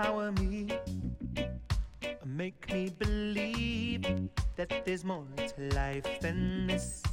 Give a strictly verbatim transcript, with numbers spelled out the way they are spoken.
empower me, make me believe that there's more to life than this.